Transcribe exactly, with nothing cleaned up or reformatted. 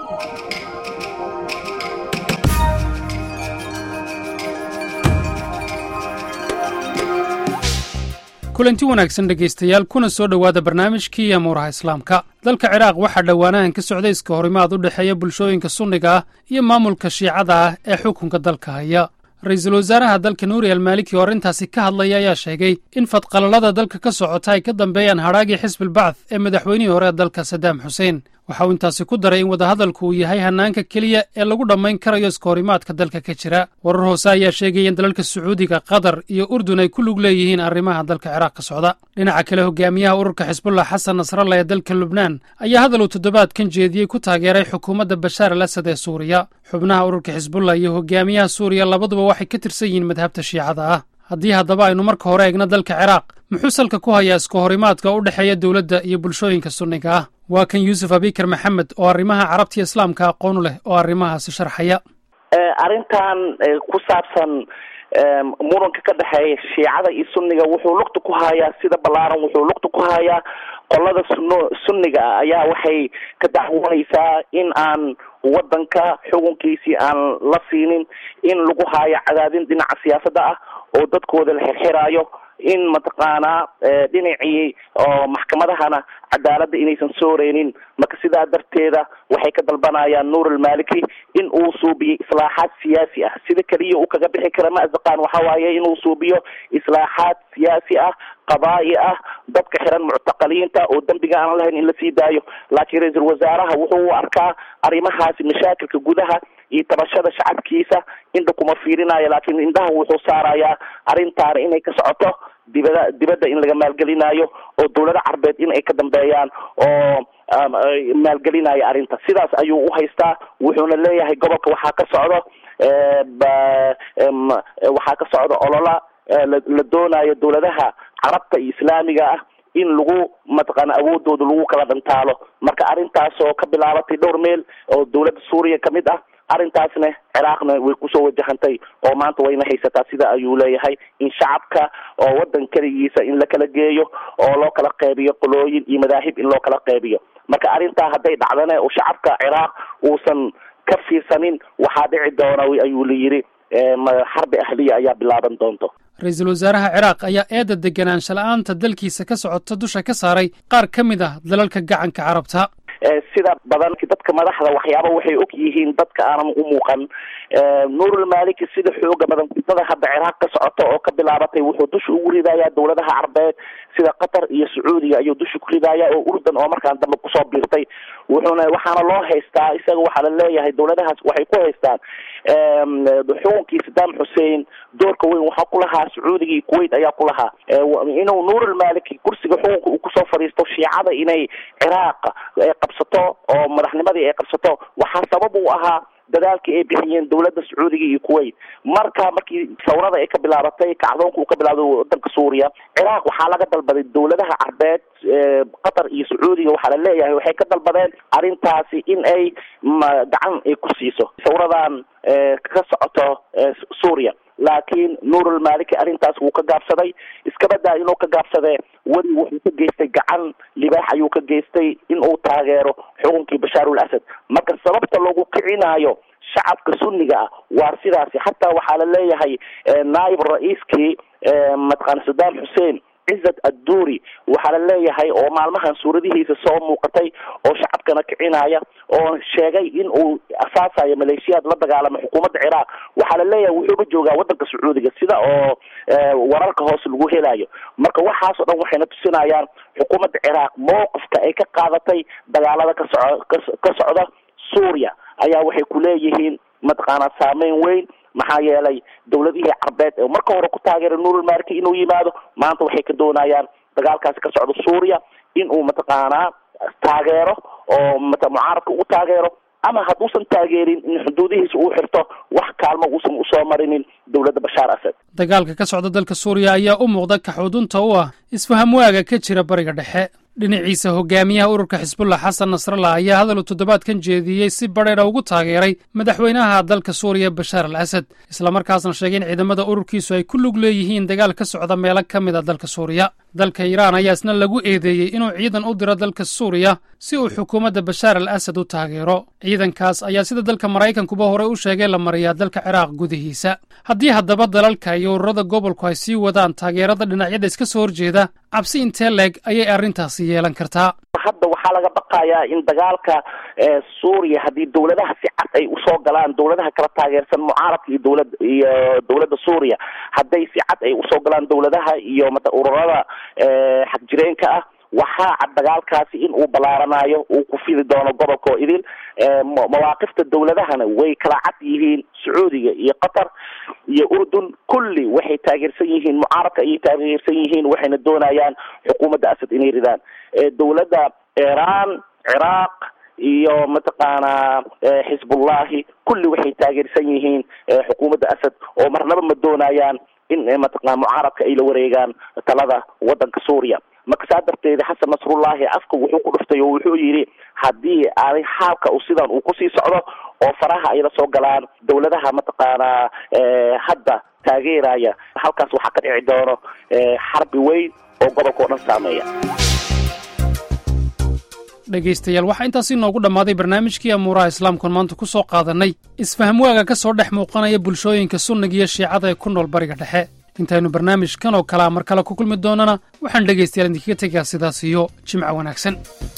kulanti wanaagsan dhegaystayaal kuna soo dhowaada barnaamijkii amuuraha islaamka. dalka Ciraaq waxaa dhowaanahan ka socday iska horimaad u dhexeeya bulshooyinka Sunniga ah iyo maamulka Shiicada ah ee xukunka dalka haya. Ra'iisul wasaaraha dalka Nuuri al-Maliki oo arrintaasi ka hadlaya ayaa sheegay in fadqalalada dalka ka socota ay ka dambeeyaan haraagii Xisbi al-Bacth ee madaxweynihii hore dalka Saddam Hussein. waxa uu intaasi ku daray in wadahadalku uu yahay hanaanka keliya ee lagu dhammayn karayo iska horimaadka dalka ka jira. warar hoose ayaa sheegaya in dalalka Sacuudiga, Qatar iyo Urdun ay ku lug leeyihiin arrimaha dalka Ciraaq ka socda. dhinaca kale, hogaamiyaha ururka Xisbullah Xasan Nasrallah ee dalka Lubnaan ayaa hadal uu toddobaadkan jeediyey ku taageeray xukuumadda Bashaar al-Asad ee Suuriya. xubnaha ururka Xisbullah iyo hogaamiyaha Suuriya labaduba waxay ka tirsan yihiin madhabta Shiicada ah. haddii haddaba aynu marka hore eegno dalka Ciraaq, muxuu salka ku hayaa iska horimaadka u dhexeeya dowladda iyo bulshooyinka Sunniga ah? waa kan Yuusuf Abikar Maxamed oo arrimaha carabta iyo islaamka aqoon u leh oo arrimahaasi sharxaya. arrintan ku saabsan muranka ka dhexeeya Shiicada iyo Sunniga wuxuu lugta ku hayaa sida ballaaran wuxuu lugta ku hayaa qolada Sunniga ayaa waxay ka dacwoonaysaa in aan wadanka xukunkiisii aan la siinin, in lagu haayo cadaadin dhinaca siyaasadda ah oo dadkooda la xirxiraayo, in mataqaanaa dhinacii oo maxkamadahana cadaaladda inaysan sooreynin. marka sidaa darteeda waxay ka dalbanayaan Nuur al-Maliki in uu suubiyo islaaxaad siyaasi ah. sida kaliya uu kaga bixi kara maasaqaan waxa waaye inuu suubiyo islaaxaad siyaasi ah, qadaa'i ah, dadka xiran muctaqaliinta oo dambiga aan lahayn in la sii daayo. laakiin ra'iisul wasaaraha wuxuu arkaa arrimahaasi mashaakilka gudaha iyo tabashada shacabkiisa indha kuma fiirinayo, laakiin indhaha wuxuu saarayaa arrintaana inay ka socoto dibada dibadda in laga maalgelinayo oo dowlada carbeed in ay ka dambeeyaan oo maalgelinayo arrinta. sidaas ayuu u haystaa. wuxuuna leeyahay gobolka waxaa ka socdo waxaa ka socda olola la doonayo dowladaha carabta iyo islaamiga ah in lagu mataqaana awoodooda lagu kala dhantaalo. marka arrintaas oo ka bilaabatay dhowr meel oo dowladda Suuriya ka mid ah, arrintaasna Ciraaqna way kusoo wajahantay oo maanta wayna haysataa. sida ayuu leeyahay in shacabka oo wadan kaligiisa in la kala geeyo oo loo kala qeybiyo qolooyin iyo madaahib in loo kala qeybiyo. marka arrintaa hadday dhacdana oo shacabka Ciraaq uusan ka fiirsanin waxaa dhici doona ayuu leeyahay xarbi ahliya ayaa bilaaban doonto. ra'iisul wasaaraha Ciraaq ayaa eedda deganaansho la'aanta dalkiisa ka socota dusha ka saaray qaar ka mid ah dalalka gacanka carabta. sida badan dadka madaxda waxyaaba waxay og yihiin dadka aanan u muuqan. Nuur al-Maliki sida xooga badan fitnada hadda Ciraaq ka socota oo ka bilaabatay wuxuu dusha ugu ridayaa dowladaha carbeed sida Qatar iyo Sacuudiga ayuu dusha ku ridayaa oo Urdun oo markaan dambe kusoo biirtay. wuxuuna waxaana loo haystaa isaga waxaa la leeyahay dowladahaas waxay ku haystaan xukunkii Saddam Hussein doorka weyn waxaa ku lahaa Sacuudiga iyo Kuwait ayaa ku lahaa. inuu Nuur al-Maliki kursiga xukunka uu kusoo fariisto Shiicada inay Ciraaq qabsato oo madaxnimadii ay qabsato waxaa sabab u ahaa dadaalkii ay bixiyeen dowladda Sacuudiga iyo Kuwait. marka markii sawrada ay ka bilaabatay kacdoonku uu ka bilaabay wadanka Suuriya, Ciraaq waxaa laga dalbaday dowladaha carbeed Qatar iyo Sacuudiga waxaa la leeyahay waxay ka dalbadeen arrintaasi in ay gacan ay ku siiso sawradan ka socoto Suuriya. laakiin Nuur al-Maliki arrintaas wuu ka gaabsaday. iska badaa inuu ka gaabsaday weli wuxuu ka geystay gacan libaax ayuu ka geystay in uu taageero xukunkii Bashaar al-Asad. marka sababta loogu kicinayo shacabka Sunniga ah waa sidaasi. xataa waxaa la leeyahay naayib ra'iiskii mataqaan Saddam Hussein Izzat ad-Duri waxaa la leeyahay oo maalmahan suuradihiisa soo muuqatay oo shacabkana kicinaya oo sheegay in uu asaasayo maleeshiyaad la dagaalama xukuumadda Ciraaq. waxaa la leeyahay wuxuu joogaa wadanka Sacuudiga sida oo wararka hoos lagu helayo. marka waxaas oo dhan waxayna tusinayaan xukuumadda Ciraaq mowqifka ay ka qaadatay dagaalada ka socda ka socda Suuriya ayaa waxay ku leeyihiin mataqaana saameyn weyn. maxaa yeelay dowladihii carbeed ee marka hore ku taageeray Nuur al-Maliki inuu yimaado maanta waxay ka doonayaan dagaalkaasi ka socda Suuriya in uu mataqaanaa taageero oo mata mucaaradka u taageero, ama hadduusan taageerin in xuduudihiisa uu xirto wax kaalmo uusan usoo marinin dowladda Bashaar Asad. dagaalka ka socda dalka Suuriya ayaa u muuqda ka xudunta u ah isfaham waaga ka jira bariga dhexe. dhinaciisa hogaamiyaha ururka Xisbullah Xasan Nasrallah ayaa hadal toddobaadkan jeediyey si badheer ugu taageeray madaxweynaha dalka Suuriya Bashaar al-Asad, isla markaasna sheegay in ciidamada ururkiisu ay ku lug leeyihiin dagaal ka socda meelo ka mid ah dalka Suuriya. dalka iiraan ayaa isna lagu eedeeyey inuu ciidan u diro dalka suuriya si uu xukuumadda bashaar al asad u taageero ciidankaas ayaa sida dalka maraykankuba horey u sheegay la mariyaa dalka ciraaq gudihiisa haddii haddaba dalalka iyo ururada gobolku ay sii wadaan taageerada dhinacyada iska soo horjeeda cabsi intee leeg ayay arrintaasi yeelan kartaa hadda waxaa laga baqayaa in dagaalka suuriya haddii dawladaha si cad ay usoo galaan dawladaha kala taageersan mucaaradka iyo dawlad iyo dawladda suuriya hadday si cad ay usoo galaan dawladaha iyo mata ururada xagjireenka ah waxaa cad dagaalkaasi in uu ballaaranayo uu ku fidi doono gobolka oo idin mawaaqifta dawladahana way kala cad yihiin sacuudiga iyo qatar iyo urdun kulli waxay taageersan yihiin mucaaradka ayay taageersan yihiin waxayna doonayaan xukuumadda asad inay ridaan dawladda iiraan ciraaq iyo mataqaanaa xisbullahi kulli waxay taageersan yihiin xukuumadda asad oo marnaba ma doonayaan in mataqaana mucaaradka ay la wareegaan talada wadanka suuriya marka saa darteed xasan nasrullahi afka wuxuu ku dhuftay oo wuxuu yidhi haddii aanay xaalka u sidan uu kusii socdo oo faraha ay la soo galaan dawladaha mataqaanaa hadda taageeraya halkaas waxaa ka dhici doono xarbi weyn oo gobolka oo dhan saameeya dhegaystayaal waxaa intaasi inoogu dhammaaday barnaamijkii amuuraha islaamkuon maanta ku soo qaadannay isfahamwaaga ka soo dhex muuqanaya bulshooyinka sunniga iyo shiicada ee ku nool bariga dhexe intaynu barnaamijkan oo kalea mar kale ku kulmi doonana waxaan dhegaystayaal idinkaga tegaa sidaas iyo jimco wanaagsan